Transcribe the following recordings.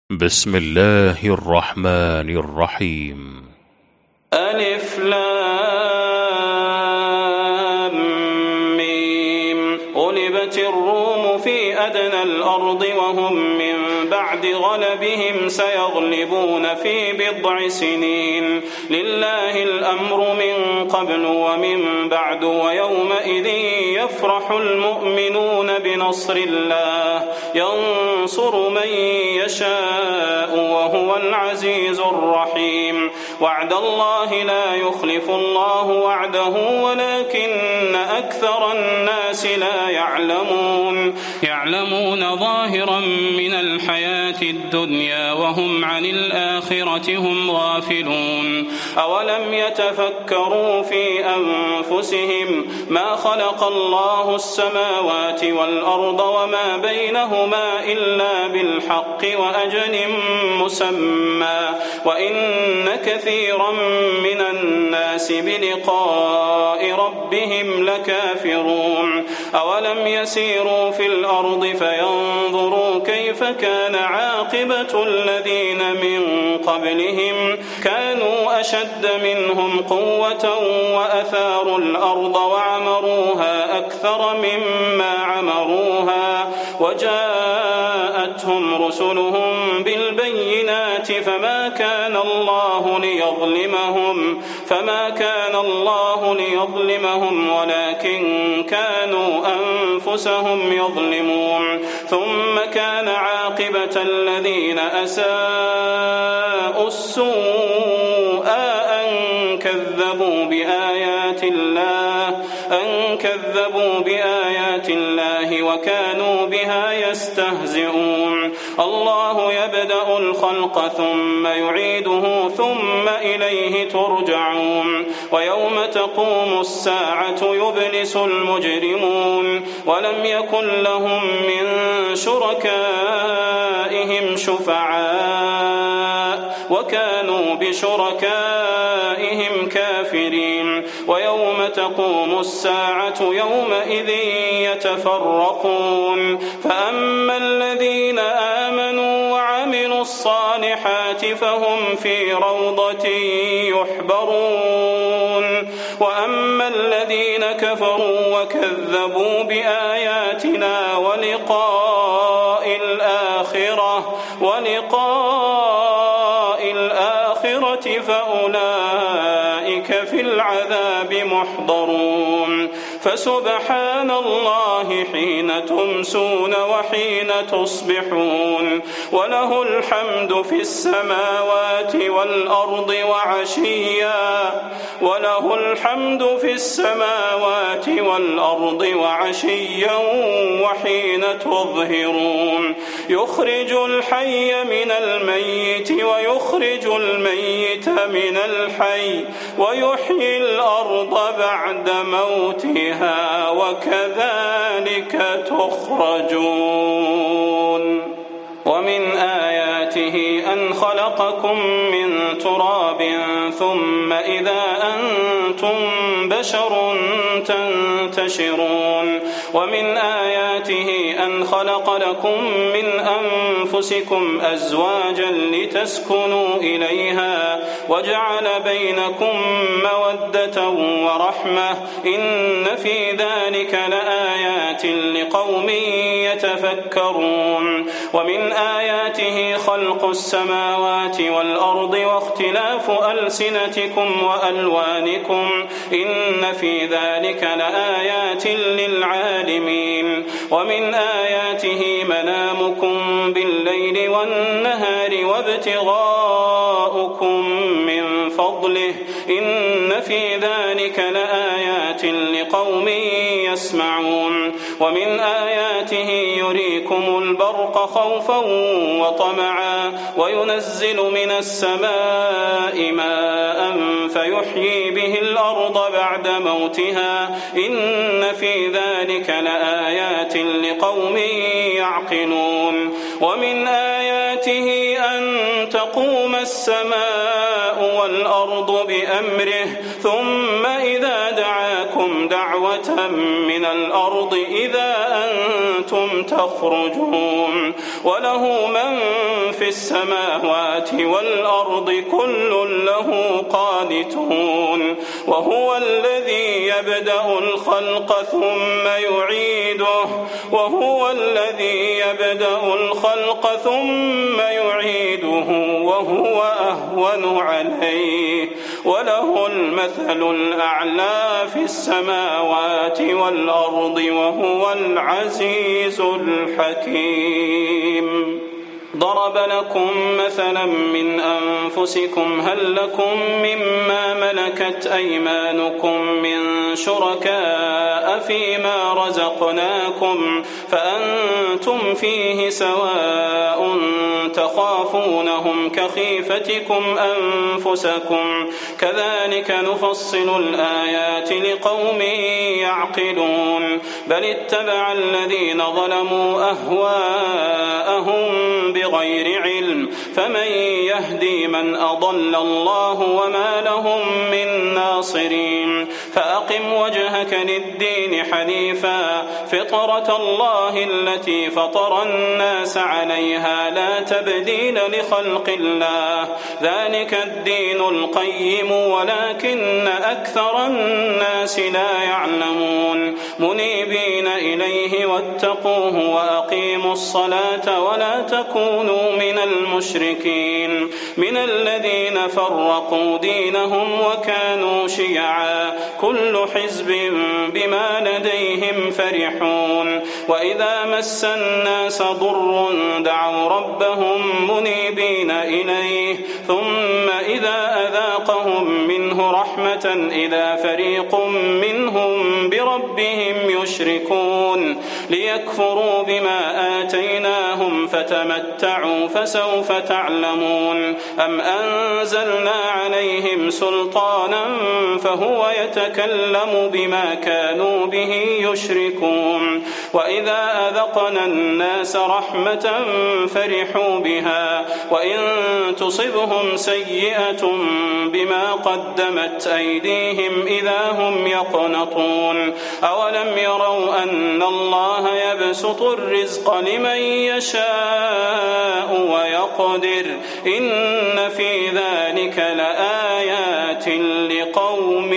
بسم الله الرحمن الرحيم. ألف لام ميم. غلبت الروم في أدنى الأرض وهم من بعد غلبهم سيغلبون في بضع سنين. لله الأمر من قبل ومن بعد ويومئذ يفرح المؤمنون بنصر الله ينصر من يشاء وهو العزيز الرحيم. وعد الله لا يخلف الله وعده ولكن أكثر الناس لا يعلمون ظاهرا من الحياة الدنيا وهم عن الآخرة هم غافلون. أولم يتفكروا في أنفسهم ما خلق الله السماوات والأرض وما بينهما إلا بالحق وأجل مسمى وإن كثيرا من الناس بلقاء ربهم لكافرون. أولم يسيروا في الأرض فينظروا كيف كان عاقبة الذين من قبلهم كانوا أشد منهم قوة وأثاروا الأرض وعمروها أكثر مما عمروها وجاءتهم رسلهم بالبينات فما كان الله ليظلمهم ولكن كانوا أنفسهم يظلمون. ثم كان عاقبة الذين أساءوا السوء أن كذبوا بآيات الله وكانوا بها يستهزئون. الله يبدأ الخلق ثم يعيده ثم إليه ترجعون. ويوم تقوم الساعة يبلس المجرمون ولم يكن لهم من شركائهم شفعاء وكانوا بشركائهم كافرين. ويوم تقوم الساعة يومئذ يتفرقون فأما الذين آمنوا وعملوا الصالحات فهم في روضة يحبرون وأما الذين كفروا وكذبوا بآياتنا ولقاء الآخرة فأولئك في العذاب محضرون. فسبحان الله حين تمسون وحين تصبحون وله الحمد في السماوات والأرض وعشيا وحين تظهرون. يخرج الحي من الميت ويخرج الميت من الحي ويحيي الأرض بعد موتها وكذلك تخرجون. ومن آياته أن خلقكم من تراب ثم إذا أنتم بشر تنتشرون. ومن آياته أن خلق لكم من أنفسكم أزواجا لتسكنوا إليها وجعل بينكم مودة ورحمة إن في ذلك لآيات لقوم يتفكرون. ومن آياته خلق السماوات والأرض واختلاف ألسنتكم وألوانكم إن في ذلك لآيات للعالمين. ومن آياته منامكم بالليل والنهار وابتغاؤكم من فضله إن في ذلك لآيات لقوم يسمعون. ومن آياته يريكم البرق خوفا وطمعا وينزل من السماء ماء فيحيي به الأرض بعد موتها إن في ذلك لآيات لقوم يعقلون. ومن آياته أن تقوم السماء والأرض بأمره ثم إذا دعاكم دعوة من الأرض إذا أنتم تخرجون وله من في السماوات والأرض كل له قانتون وهو الذي يبدأ الخلق ثم يعيده وهو أهون عليه وله المثل الأعلى في السماوات والأرض وهو العزيز الحكيم. ضرب لكم مثلا من أنفسكم هل لكم مما ملكت أيمانكم من شركاء فيما رزقناكم فأنتم فيه سواء تخافونهم كخيفتكم أنفسكم كذلك نفصل الآيات لقوم يعقلون بل اتبع الذين ظلموا أهواءهم بغير علم فمن يهدي من أضل الله وما لهم من ناصرين فأقم وجهك للدين حنيفا فطرة الله التي فطر الناس عليها لا تبديل لخلق الله ذلك الدين القيم ولكن أكثر الناس لا يعلمون منيبين إليه واتقوه وأقيموا الصلاة ولا تكونوا من المشركين من الذين فرقوا دينهم وكانوا شيعا كل حزب بما لديهم فرحون وإذا مس الناس ضر دعوا ربهم منيبين إليه ثم إذا أذاقهم منه رحمة إذا فريق منهم بربهم يشركون ليكفروا بما آتيناهم فتمتعوا فسوف تعلمون أم أنزلنا عليهم سلطانا فهو يتكلم بما كانوا به يشركون وإذا أذقنا الناس رحمة فرحوا بها وإن تصبهم سيئة بما قدمت أيديهم إذا هم يقنطون أولم يروا أن الله يبسط الرزق لمن يشاء ويقدر إن في ذلك لآيات لقوم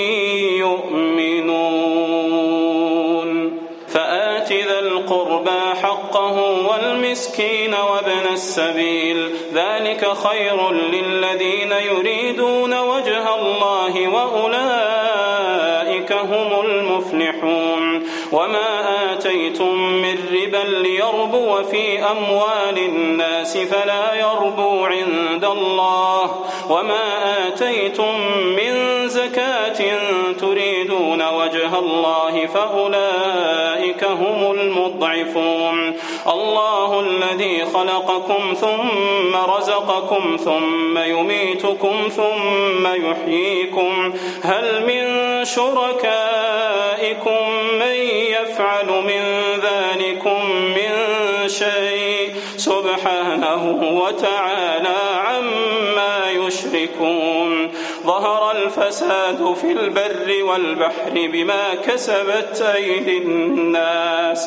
يؤمنون فآت ذا القربى حقه والمسكين وابن السبيل ذلك خير للذين يريدون وجه الله وأولئك هم المفلحون وما آتيتم من ربا ليربو في أموال الناس فلا يربو عند الله وما آتيتم من زكاة تريدون وجه الله فأولئك هم المضعفون الله الذي خلقكم ثم رزقكم ثم يميتكم ثم يحييكم هل من شركائكم من يفعل من ذلكم من شيء سبحانه وتعالى عما يشركون ظهر الفساد في البر والبحر بما كسبت أيدي الناس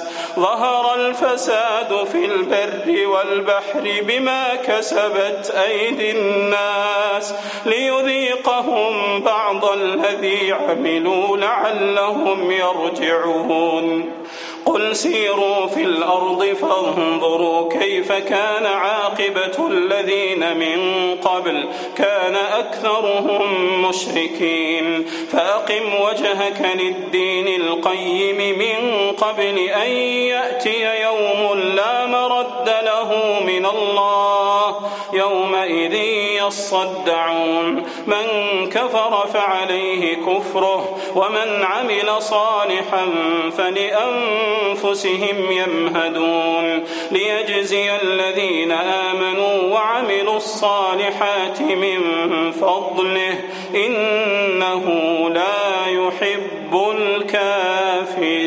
ليذيقهم بعض الذي عملوا لعلهم يرجعون قل سيروا في الأرض فانظروا كيف كان عاقبة الذين من قبل كان أكثرهم مشركين فأقم وجهك للدين القيم من قبل أن يأتي يوم لا مرد له من الله يومئذ يصدعون من كفر فعليه كفره ومن عمل صالحا فلأنفسهم يمهدون ليجزي الذين آمنوا وعملوا الصالحات من فضله إنه لا يحب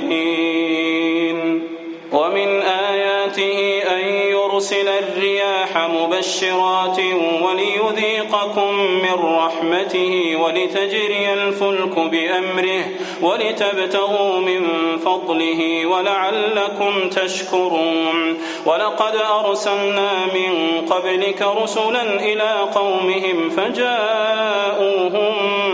الكافرين ومن آياته أن يرسل الرياح والرياح مبشرات وليذيقكم من رحمته ولتجري الفلك بأمره ولتبتغوا من فضله ولعلكم تشكرون ولقد أرسلنا من قبلك رسلا إلى قومهم فجاءوهم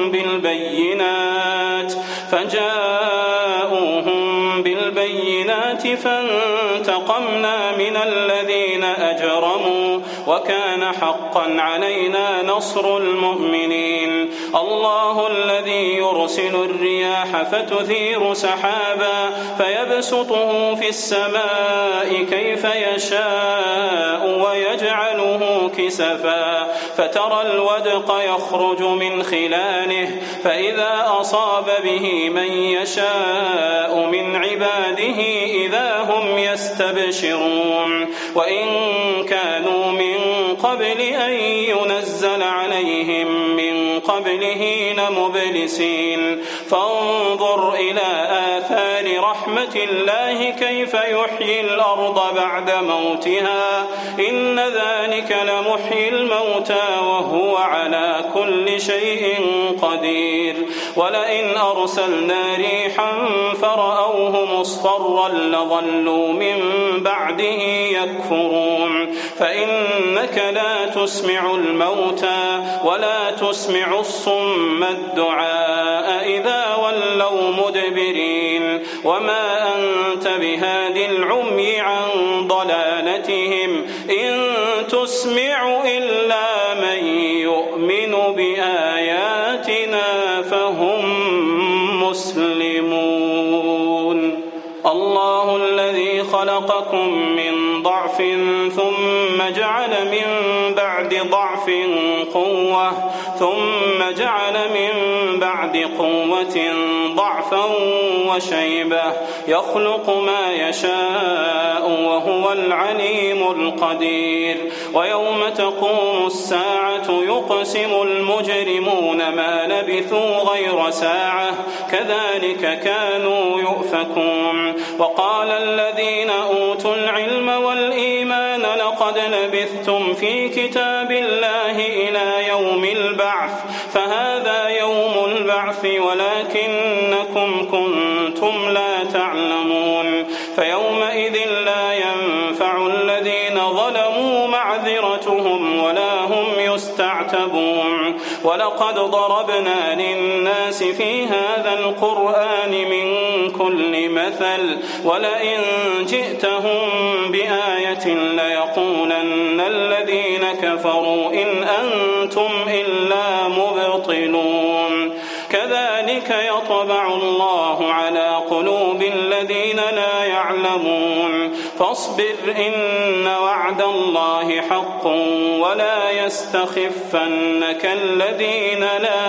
بالبينات فانتقمنا من الذين أجرموا وكان حقا علينا نصر المؤمنين الله الذي يرسل الرياح فتثير سحابا فيبسطه في السماء كيف يشاء ويجعله كسفا فترى الودق يخرج من خلاله فإذا أصاب به من يشاء من عباده إذا هم يستبشرون وإن كانوا من قبل أن ينزل عليهم من قبله لمبلسين فانظر إلى آثار رحمة الله كيف يحيي الأرض بعد موتها إن ذلك لمحيي الموتى وهو على كل شيء قدير ولئن أرسلنا ريحا فرأوه مصفرا لظلوا من بعده يكفرون فإنك لا تسمع الموتى ولا تسمع الصم الدعاء إذا ولوا مدبرين وما أنت بهاد العمي عن ضلالتهم إن تسمع إلا من يؤمن بآياتنا فهم مسلمون الله الذي خلقكم من ضعف ثم جعل من بعد ضعف قوة ثم جعل من بعد قوة ضعفا وشيبة يخلق ما يشاء وهو العليم القدير ويوم تقوم الساعة يقسم المجرمون ما لبثوا غير ساعة كذلك كانوا يؤفكون وقال الذين أوتوا العلم والإيمان لقد لبثتم في كتاب الله إلى يوم البعث فهذا يوم البعث ولكنكم كنتم لا تعلمون فيومئذ لا ينفع الذين ظلموا معذرتهم ولا هم يستعتبون ولقد ضربنا للناس في هذا القرآن من كل مثل ولئن جئتهم بآية ليقولن الذين كفروا إن أنتم إلا مبطلون كذلك يطبع الله على قلوب الذين لا يعلمون فاصبر إن وعد الله حق ولا يستخفنك الذين لا